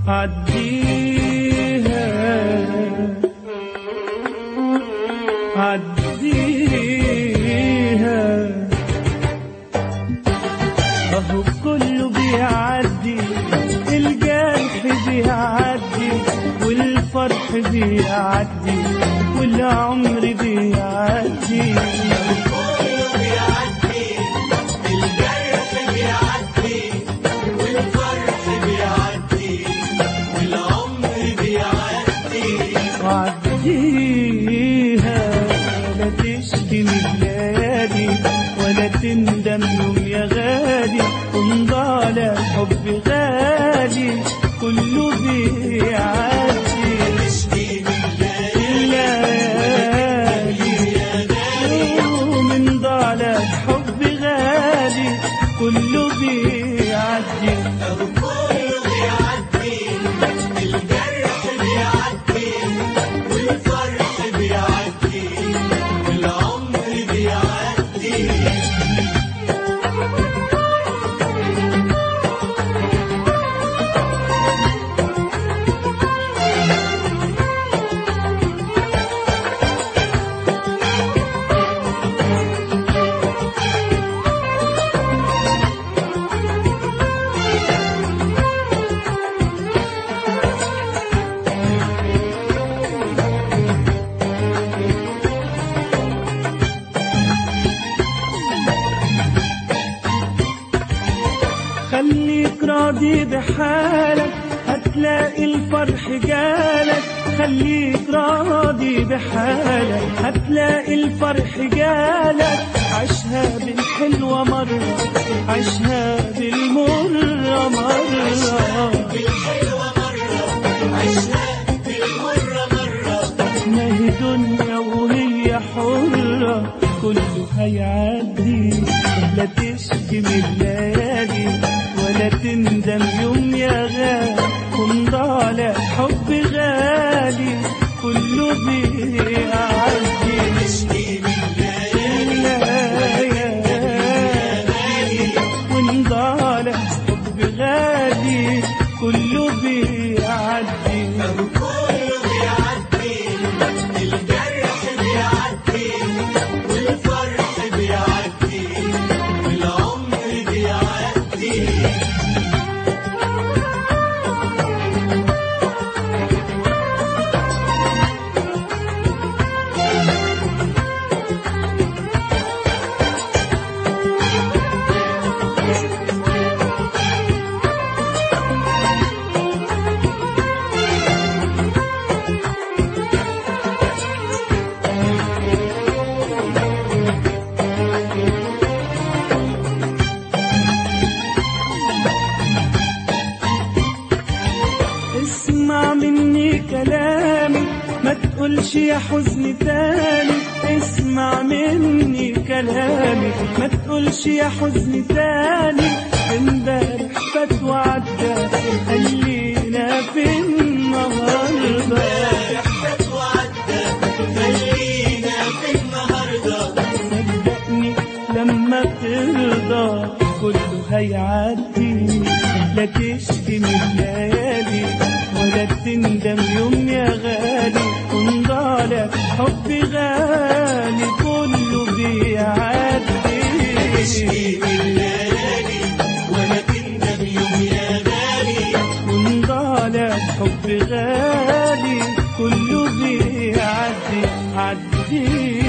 عديها عديها، اهو كله بيعدي، الجرح بيعدي والفرح بيعدي والعمر بيعدي. عديها لا تشكي من الليالي ولا تندم يوم يا غالي، وانضال الحب غالي كله بيعدي. تشكي من الليالي ومن ضال الحب غالي كله بيعدي. خليك راضي بحالك هتلاقي الفرح جالك، خليك راضي بحالك هتلاقي الفرح جالك. عيشها بالحلوة مرة، عيشها بالمرة مرة، ما هي دنيا وهي حرة كله هيعدي. لا تشكي من الليالي ولا تندم يوم يا غالي، وانضال الحب غالي كله بيعدي. تشكي من الليالي وانضال الحب غالي كله بيعدي. اسمع مني كلامي ما تقولش يا حزن تاني، اسمع مني كلامي ما تقولش يا حزن تاني. امبارح فات وعدى خلينا في النهارده، صدقني لما ترضى كله هيعدي. لا تشكي من الليالي ولا تندم يوم يا غالي، وانضال حب غالي كله بيعدي. تشكي من الليالي ولا تندم يوم يا غالي، وانضال حب غالي كله بيعدي. عدي